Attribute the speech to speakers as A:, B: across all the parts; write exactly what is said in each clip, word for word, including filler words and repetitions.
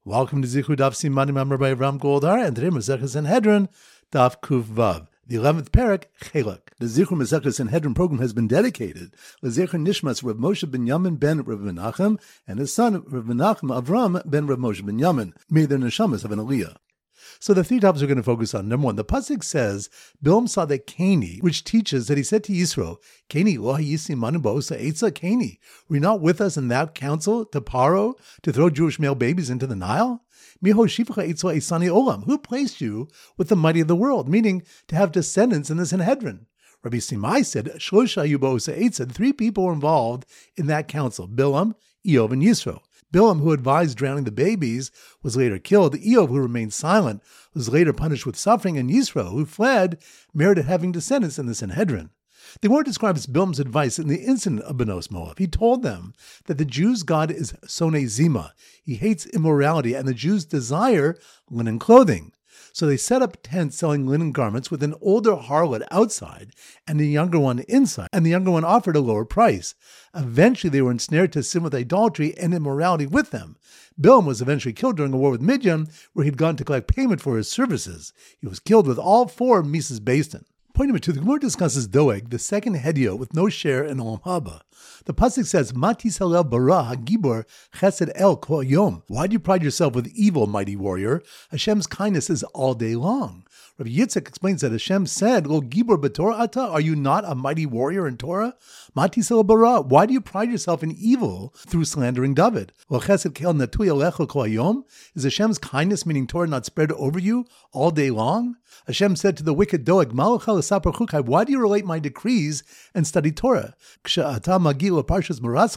A: Welcome to Zichud Daf Simanim Amar by Ram Goldhar, and today Masechus Sanhedrin Daf Kuf Vav, the eleventh parak Chelak. The Zichud Masechus Sanhedrin program has been dedicated to Zecher Nishmas Rav Moshe ben Yamin ben Rav Menachem and his son Rav Menachem Avram ben Rav Moshe ben Yamin. May their neshamas have an aliyah. So the three topics we're going to focus on. Number one, the pasuk says, Bilam saw that Kani, which teaches that he said to Yisro, Kani, lo hayisi manu ba'osa etza Kani. Were you not with us in that council to Paro, to throw Jewish male babies into the Nile? Miho shifcha etza esani olam. Who placed you with the mighty of the world, meaning to have descendants in the Sanhedrin? Rabbi Simai said, Shlosha yubosa etza. Three people were involved in that council, Bilam, Eov, and Yisro. Bilam, who advised drowning the babies, was later killed. Eov, who remained silent, was later punished with suffering. And Yisro, who fled, merited having descendants in the Sanhedrin. The Gemara describes Bilam's advice in the incident of Benos Moab. He told them that the Jews' God is Sonei Zima. He hates immorality, and the Jews desire linen clothing. So they set up tents selling linen garments with an older harlot outside and a younger one inside, and the younger one offered a lower price. Eventually they were ensnared to sin with idolatry and immorality with them. Bilam was eventually killed during a war with Midian, where he'd gone to collect payment for his services. He was killed with all four of Mises Basin. Point number two, the Gemara discusses Doeg, the second Hedio, with no share in Olam Haba. The pasuk says, Matis halel bara hagibor chesed el kol yom. Why do you pride yourself with evil, mighty warrior? Hashem's kindness is all day long. Rabbi Yitzchak explains that Hashem said, Lo gibor b'Torah ata, are you not a mighty warrior in Torah? Matis halel bara, why do you pride yourself in evil through slandering David? Lo chesed kel natui alecha kol yom. Is Hashem's kindness, meaning Torah, not spread over you all day long? Hashem said to the wicked Doeg, why do you relate my decrees and study Torah? When you reach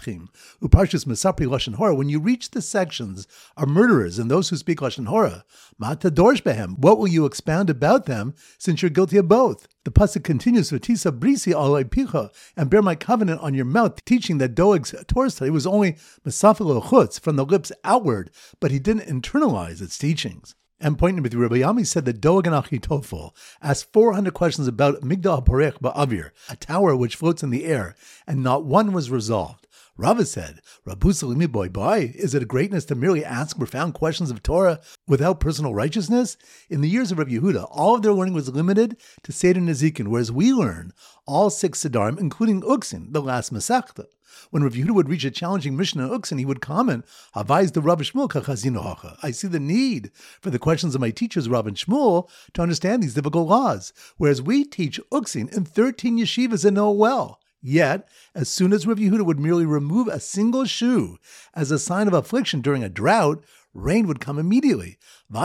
A: the sections of murderers and those who speak Lashon Hora, what will you expound about them, since you're guilty of both? The pasuk continues, V'tisa brisi alei picha, and bear my covenant on your mouth, teaching that Doeg's Torah study was only mesafel chutz, from the lips outward, but he didn't internalize its teachings. And point number three, Rabbi Yami said that Doeg and Achitofel asked four hundred questions about Migdal HaPorech Ba'avir, a tower which floats in the air, and not one was resolved. Rava said, Rabusalimi boy boy, is it a greatness to merely ask profound questions of Torah without personal righteousness? In the years of Rabbi Yehuda, all of their learning was limited to Seder Nezikin, whereas we learn all six Siddharim, including Uksin, the last Masechta. When Rav Yehuda would reach a challenging mission in Uksin, he would comment, Havai's the Rav Shmuel kachazinu hacha. I see the need for the questions of my teachers, Rav and Shmuel, to understand these difficult laws, whereas we teach Uksin in thirteen yeshivas and know well. Yet, as soon as Rav Yehuda would merely remove a single shoe as a sign of affliction during a drought, rain would come immediately. But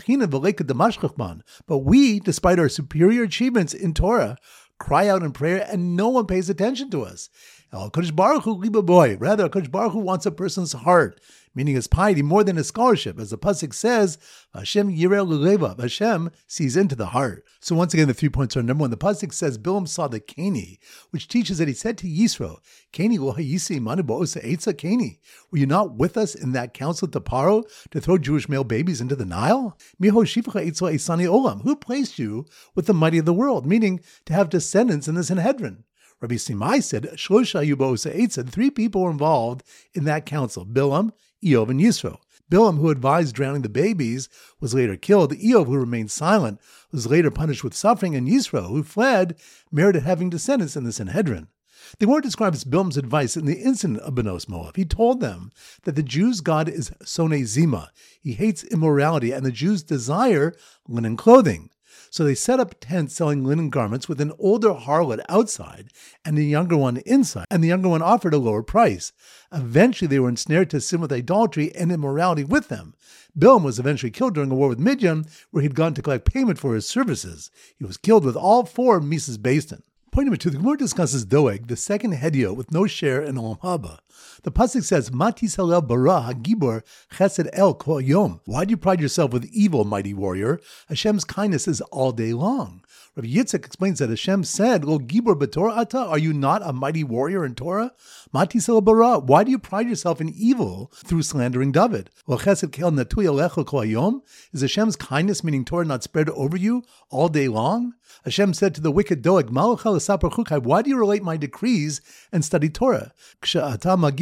A: we, despite our superior achievements in Torah, cry out in prayer and no one pays attention to us. HaKadosh Baruch Hu liba boy. Rather, HaKadosh Baruch Hu wants a person's heart, meaning his piety more than his scholarship. As the pasuk says, Hashem yireh l'leva. Hashem sees into the heart. So once again, the three points are: number one, the pasuk says Bilam saw the Kani, which teaches that he said to Yisro, Kani lo hayisi manu ba'osa etza Kani. Were you not with us in that council to Paro to throw Jewish male babies into the Nile? Miho shifcha etza esani olam. Who placed you with the mighty of the world, meaning to have descendants in the Sanhedrin? Rabbi Simai said, Shlosha yubosa etza. Three people were involved in that council, Bilam, Eov, and Yisro. Bilam, who advised drowning the babies, was later killed. Eov, who remained silent, was later punished with suffering. And Yisro, who fled, merited having descendants in the Sanhedrin. The Gemara describes Bilam's advice in the incident of Benos Moab. He told them that the Jews' God is Sonei Zima. He hates immorality, and the Jews desire linen clothing. So they set up tents selling linen garments with an older harlot outside and a younger one inside, and the younger one offered a lower price. Eventually they were ensnared to sin with idolatry and immorality with them. Bilam was eventually killed during a war with Midian, where he'd gone to collect payment for his services. He was killed with all four of Mises Basin. Point number two, the Gemara discusses Doeg, the second Hedio, with no share in Olam Haba. The pasuk says, Matis halel bara hagibor chesed el kol yom. Why do you pride yourself with evil, mighty warrior? Hashem's kindness is all day long. Rabbi Yitzchak explains that Hashem said, Lo gibor b'Torah ata, are you not a mighty warrior in Torah? Matis halel bara, why do you pride yourself in evil through slandering David? Lo chesed kel natui alecha kol yom. Is Hashem's kindness, meaning Torah, not spread over you all day long? Hashem said to the wicked Doeg, Malachal Why do you relate my decrees and study Torah? When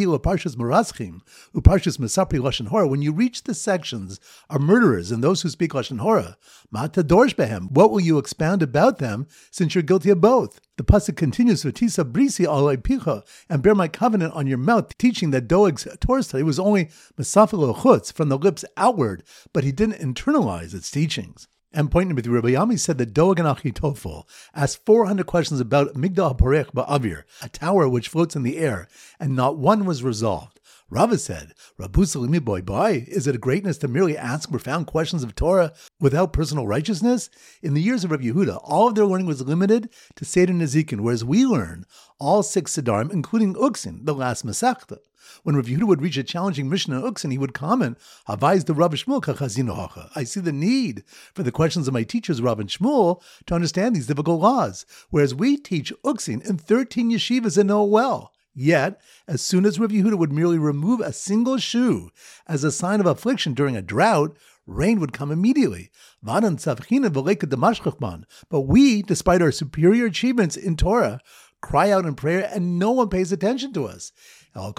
A: you reach the sections of murderers and those who speak Lashon Hora, what will you expound about them, since you're guilty of both? The pasuk continues, "V'tisa brisi alei picha," and bear my covenant on your mouth, teaching that Doeg's Torah study was only mesafel chutz, from the lips outward, but he didn't internalize its teachings. And pointing with Rabbi Yami said that Doeg and Achitofel asked four hundred questions about Migdal HaPorech Ba'avir, a tower which floats in the air, and not one was resolved. Rava said, Rabu Salimi boy boy, is it a greatness to merely ask profound questions of Torah without personal righteousness? In the years of Rabbi Yehuda, all of their learning was limited to Seder Nezikin, whereas we learn all six Siddharim, including Uksin, the last Masechta. When Rabbi Yehuda would reach a challenging mission in Uksin, he would comment, Havai's the Rav Shmuel kachazinu hacha. I see the need for the questions of my teachers, Rav and Shmuel, to understand these difficult laws, whereas we teach Uksin in thirteen yeshivas and know it well. Yet, as soon as Rabbi Yehuda would merely remove a single shoe as a sign of affliction during a drought, rain would come immediately. But we, despite our superior achievements in Torah, cry out in prayer and no one pays attention to us. Rather,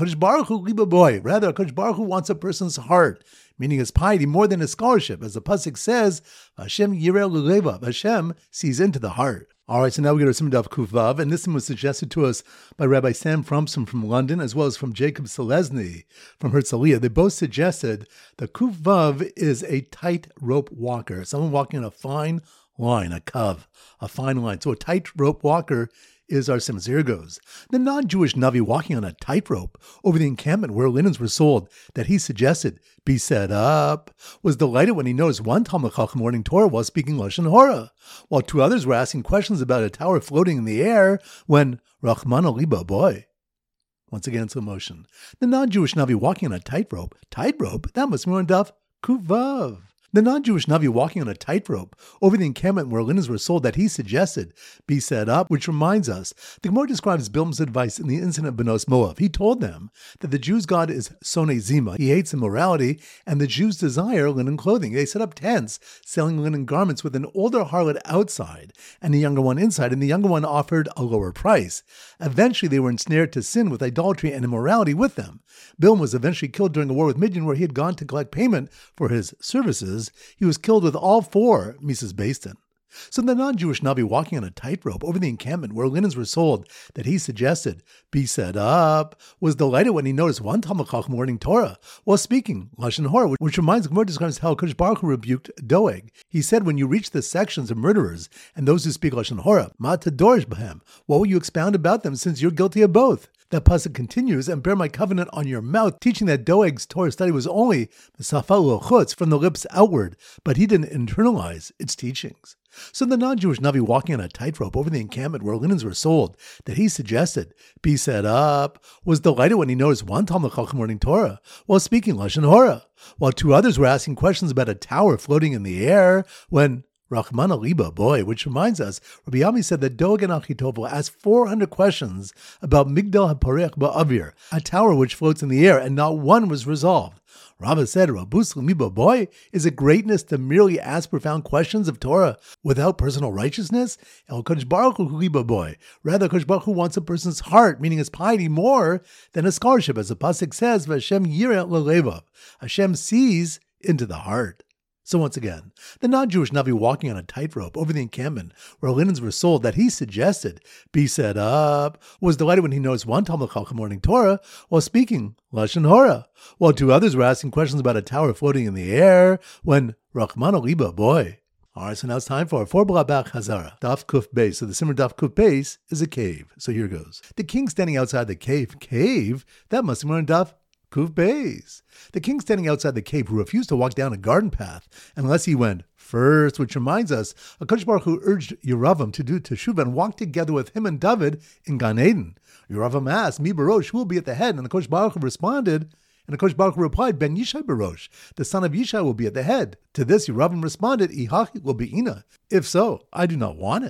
A: HaKadosh Baruch Hu wants a person's heart, meaning his piety more than his scholarship. As the pasuk says, Hashem yireh l'levav, Hashem sees into the heart. All right, so now we go to Simon Daf Kuf Vav, and this one was suggested to us by Rabbi Sam Fromson from London, as well as from Jacob Selesny from Herzliya. They both suggested that Kuf Vav is a tightrope walker, someone walking on a fine line, a kav, a fine line. So a tightrope walker is our Simon. Here goes. The non-Jewish Navi walking on a tightrope over the encampment where linens were sold that he suggested be set up was delighted when he noticed one Talmud Chacham learning Torah while speaking Lashon Hora, while two others were asking questions about a tower floating in the air when Rahman Aliba boy. Once again, slow motion. The non-Jewish Navi walking on a tightrope. Tightrope? That must be on Daf Kuf Vav. The non-Jewish Navi walking on a tightrope over the encampment where linens were sold that he suggested be set up, which reminds us, the Gemara describes Bilam's advice in the incident of Benos Moav. He told them that the Jews' God is Sonei Zima, he hates immorality, and the Jews desire linen clothing. They set up tents selling linen garments with an older harlot outside and a younger one inside, and the younger one offered a lower price. Eventually they were ensnared to sin with idolatry and immorality with them. Bilam was eventually killed during a war with Midian where he had gone to collect payment for his services. He was killed with all four Mises Bastin. So the non-Jewish Navi walking on a tightrope over the encampment where linens were sold that he suggested be set up was delighted when he noticed one Talmud Chacham learning Torah while speaking Lashon Hora, which reminds Gemara describes how HaKadosh Baruch Hu rebuked Doeg. He said, when you reach the sections of murderers and those who speak Lashon Hora, ma tadorish b'hem, what will you expound about them, since you're guilty of both? That pasuk continues, and bear my covenant on your mouth, teaching that Doeg's Torah study was only mesafel chutz, from the lips outward, but he didn't internalize its teachings. So the non-Jewish Navi walking on a tightrope over the encampment where linens were sold that he suggested be set up was delighted when he noticed one Talmud Chacham learning Torah while speaking Lashon Hora, while two others were asking questions about a tower floating in the air when Rahman Aliba boy, which reminds us, Rabbi Yami said that Doeg and Achitofel asked four hundred questions about Migdal HaPorech Ba'avir, a tower which floats in the air, and not one was resolved. Rabbah said, Rabus Limiba boy, is it greatness to merely ask profound questions of Torah without personal righteousness? El Kodesh Baruch Hu Liba boy. Rather, Kodesh Baruch Hu wants a person's heart, meaning his piety, more than his scholarship, as the pasuk says, Hashem yireh l'levav. Hashem sees into the heart. So once again, the non-Jewish Navi walking on a tightrope over the encampment where linens were sold that he suggested be set up was delighted when he noticed one Talmud Chacham learning Torah while speaking Lashon Hora, while two others were asking questions about a tower floating in the air when Rahman Aliba boy. All right, so now it's time for four Blabach Hazara, Daf Kuf Beis. So the Simmer Daf Kuf Beis is a cave. So here goes. The king standing outside the cave. Cave? That must be more in Daf Kuf Beis. The king standing outside the cave who refused to walk down a garden path unless he went first, which reminds us, HaKadosh Baruch Hu urged Yeravam to do teshuvah and walk together with him and David in Gan Eden. Yeravam asked, Mi Barosh, who will be at the head? And HaKadosh Baruch Hu responded, and HaKadosh Baruch Hu replied, Ben Yishai Barosh, the son of Yishai will be at the head. To this Yeravam responded, Ihachi will be Ina. If so, I do not want it.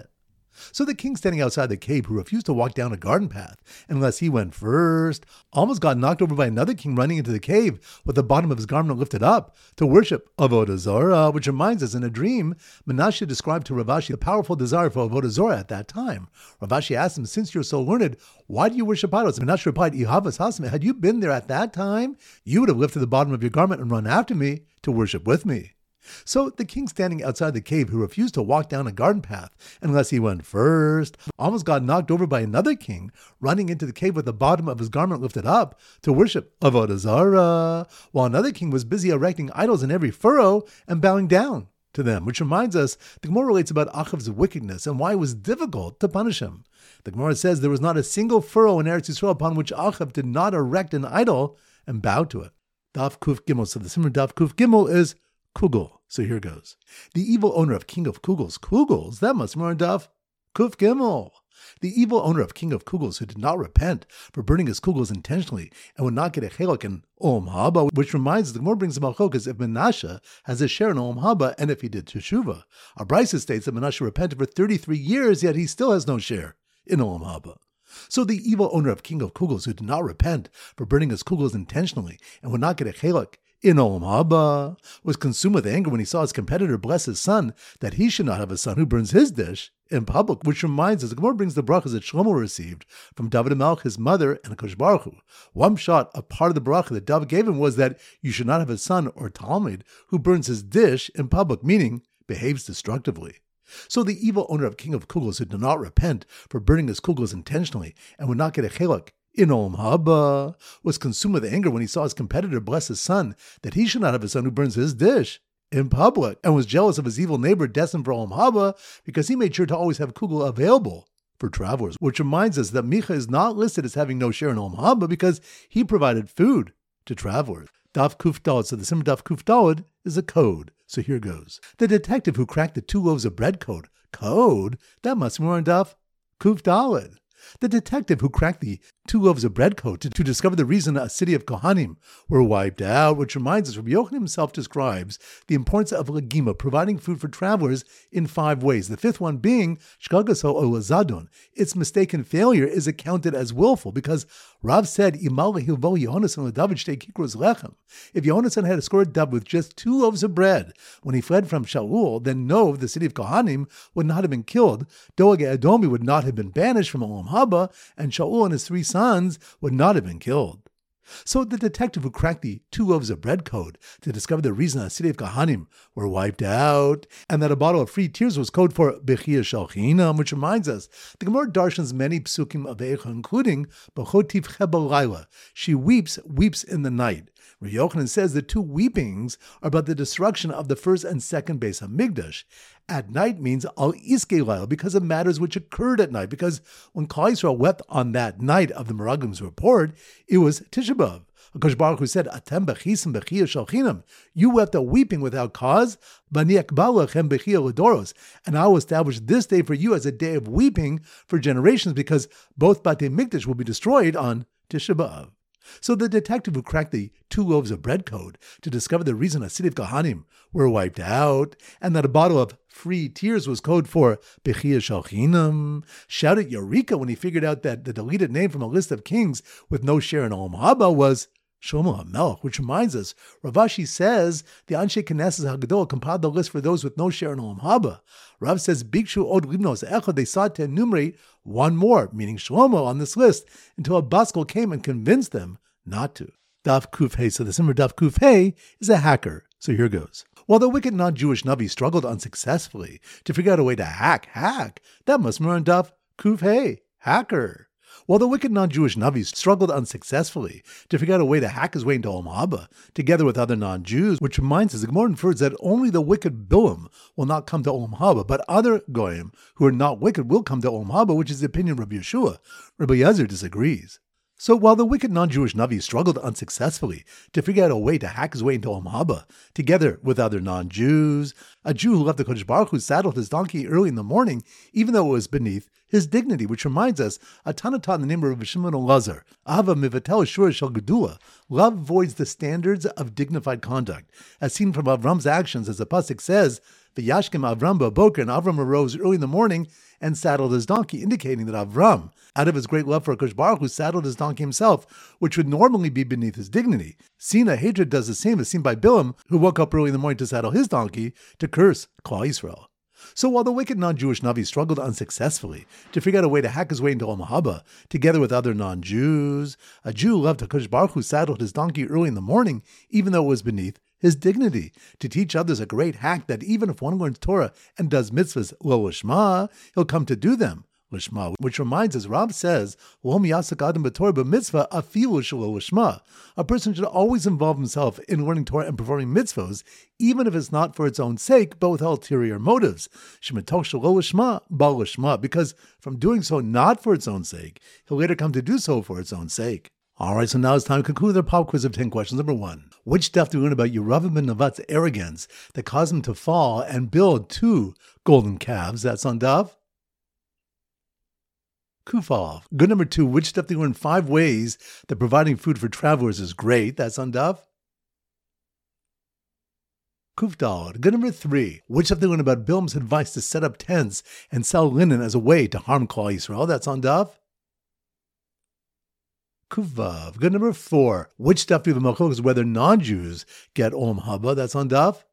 A: So the king standing outside the cave, who refused to walk down a garden path unless he went first, almost got knocked over by another king running into the cave with the bottom of his garment lifted up to worship Avodah Zarah, which reminds us, in a dream, Menashe described to Rav Ashi the powerful desire for Avodah Zarah at that time. Rav Ashi asked him, "Since you're so learned, why do you worship idols?" Menashe replied, "Ihavas hasme, had you been there at that time, you would have lifted the bottom of your garment and run after me to worship with me." So the king standing outside the cave, who refused to walk down a garden path unless he went first, almost got knocked over by another king running into the cave with the bottom of his garment lifted up to worship Avodah Zarah, while another king was busy erecting idols in every furrow and bowing down to them, which reminds us, the Gemara relates about Achav's wickedness and why it was difficult to punish him. The Gemara says there was not a single furrow in Eretz Yisrael upon which Achav did not erect an idol and bow to it. Daf Kuf Gimel. So the Simmer Daf Kuf Gimel is Kugel. So here goes. The evil owner of King of Kugels. Kugels? That must be more Daf Kuf Gimel. The evil owner of King of Kugels, who did not repent for burning his Kugels intentionally and would not get a chelak in Olam Haba, which reminds us, the Gemara brings about Chokas if Menashe has a share in Olam Haba and if he did Teshuvah. Our Brisa states that Menashe repented for thirty-three years, yet he still has no share in Olam Haba. So the evil owner of King of Kugels, who did not repent for burning his Kugels intentionally and would not get a chelak in Olam Haba, was consumed with anger when he saw his competitor bless his son, that he should not have a son who burns his dish in public, which reminds us, the Gemara brings the brachas that Shlomo received from David HaMelech, his mother, and HaKadosh Baruch Hu. One shot, a part of the bracha that David gave him was that you should not have a son or talmid who burns his dish in public, meaning behaves destructively. So the evil owner of King of Kugels, who did not repent for burning his Kugels intentionally and would not get a chelak in Olam Haba, was consumed with anger when he saw his competitor bless his son, that he should not have a son who burns his dish in public, and was jealous of his evil neighbor destined for Olam Haba because he made sure to always have Kugel available for travelers, which reminds us that Micha is not listed as having no share in Olam Haba because he provided food to travelers. Daf Kuf Daled. So the Simmer Daf Kuf Daled is a code. So here goes. The detective who cracked the two loaves of bread code. Code? That must be more on Daf Kuf Daled. The detective who cracked the two loaves of bread code to, to discover the reason a city of Kohanim were wiped out, which reminds us, Rabbi Yochanan himself describes the importance of legima, providing food for travelers, in five ways. The fifth one being shkagaso o lazadon. Its mistaken failure is accounted as willful, because Rav said, if Yonasan had scored Dav with just two loaves of bread when he fled from Shaul, then Nov, the city of Kohanim, would not have been killed. Doeg Edomi would not have been banished from Olam Haba, and Shaul and his three sons would not have been killed. So the detective who cracked the two loaves of bread code to discover the reason the city of Kohanim were wiped out, and that a bottle of free tears was code for Bechia Shalchinam, which reminds us, the Gemara darshans many psukim of Eicha, including B'chotiv Chebel Laila. She weeps, weeps in the night. Rabbi Yochanan says the two weepings are about the destruction of the first and second Beis HaMikdash. At night means al iskei laila, because of matters which occurred at night. Because when Klal Yisrael wept on that night of the Meraglim's report, it was Tisha B'Av. HaKadosh Baruch Hu said, "Atem bechisim bechia shalchinam." You wept a weeping without cause. Bani akbal lechem bechia ledoros. And I will establish this day for you as a day of weeping for generations, because both Batei Mikdash will be destroyed on Tisha B'Av. So the detective who cracked the two loaves of bread code to discover the reason a city of Kohanim were wiped out, and that a bottle of free tears was code for Bechia Shalchinam, shouted Eureka when he figured out that the deleted name from a list of kings with no share in Olam Haba was Shlomo HaMelech, which reminds us, Rav Ashi says the Anshe Knesset HaGadol compiled the list for those with no share in Olam Haba. Rav says, Bikshu od libnos echad, they sought to enumerate one more, meaning Shlomo, on this list, until a Baskel came and convinced them not to. Daf Kuf Hey. So the Simmer Daf Kuf Hey is a hacker. So here goes. While the wicked non-Jewish Navi struggled unsuccessfully to figure out a way to hack, hack, that must be on Daf Kuf Hey, hacker. While the wicked non-Jewish Navi struggled unsuccessfully to figure out a way to hack his way into Olam Haba, together with other non-Jews, which reminds us, the Gemara infers that only the wicked Bilam will not come to Olam Haba, but other Goyim who are not wicked will come to Olam Haba, which is the opinion of Rabbi Yeshua. Rabbi Yezer disagrees. So while the wicked non-Jewish Navi struggled unsuccessfully to figure out a way to hack his way into Olam Haba, together with other non-Jews, a Jew who left the Kodesh Baruch Hu saddled his donkey early in the morning, even though it was beneath his dignity, which reminds us, a Tana taught in the name of Rabbi Shimon Elazar, Ahava mivatel shura shel gedula, love voids the standards of dignified conduct, as seen from Avram's actions, as the pasuk says, V'yashkem Avram ba'boker, and Avram arose early in the morning and saddled his donkey, indicating that Avram, out of his great love for HaKadosh Baruch Hu, saddled his donkey himself, which would normally be beneath his dignity. Sina hatred does the same as seen by Bilam, who woke up early in the morning to saddle his donkey to curse Klal Yisrael. So while the wicked non-Jewish Navi struggled unsuccessfully to figure out a way to hack his way into Olam Haba, together with other non-Jews, a Jew loved HaKadosh Baruch Hu saddled his donkey early in the morning, even though it was beneath his dignity, to teach others a great hack that even if one learns Torah and does mitzvahs lo lishma, he'll come to do them lishma. Which reminds us, Rav says, "L'om yasak adam b'Torah b'mitzvah afilu shelo lishma." A person should always involve himself in learning Torah and performing mitzvahs, even if it's not for its own sake, but with ulterior motives. Shematoch shelo lishma bal lishma, because from doing so not for its own sake, he'll later come to do so for its own sake. All right, so now it's time to conclude our pop quiz of ten questions. Number one, which stuff do we learn about Yeravim ben Nevat's arrogance that caused him to fall and build two golden calves? That's on Daf Kufal. Good number two, which stuff do we learn five ways that providing food for travelers is great? That's on Daf Kufdal. Good number three, which stuff do we learn about Bilam's advice to set up tents and sell linen as a way to harm Klal Yisrael? That's on Daf Kuvav. Good number four, which stuff do we have a machlokes whether non-Jews get Olam Haba? That's on Daf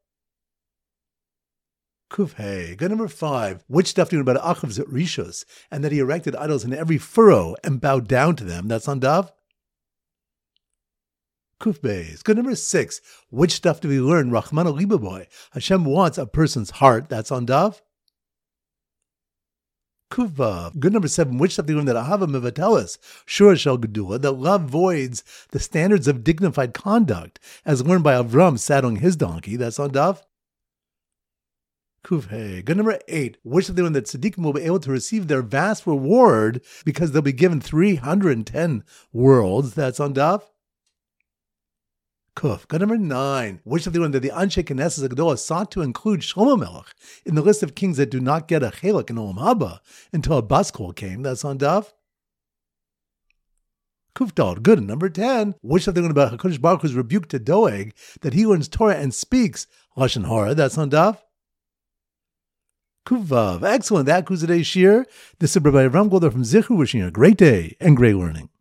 A: Kufhei. Good number five, which stuff do we know about Achav's Rishos and that he erected idols in every furrow and bowed down to them? That's on Daf Kufbeis. Good number six, which stuff do we learn Rachmana Libaboy? Hashem wants a person's heart. That's on Daf Kuvav. Good number seven, which stuff do we learn that Ahava Mevatelis, Shura Shel Gedula, that love voids the standards of dignified conduct, as learned by Avram saddling his donkey? That's on Daf Kufhei. Good number eight, which stuff do we learn that Tzaddikim will be able to receive their vast reward because they'll be given three hundred ten worlds? That's on Daf Kuf. Good number nine, which of the one that the Anshe Knesset Gedolah sought to include Shlomo Melech in the list of kings that do not get a chelak in Olam Haba until a bas kol came? That's on Daf Kufdal. Good. Number ten, which of the one about HaKadosh Baruch Hu's rebuke to Doeg that he learns Torah and speaks Lashon Hara? That's on Daf Kuvav. Excellent. That concludes today's shir. This is Rabbi Avram Goldar from Zichru, wishing you a great day and great learning.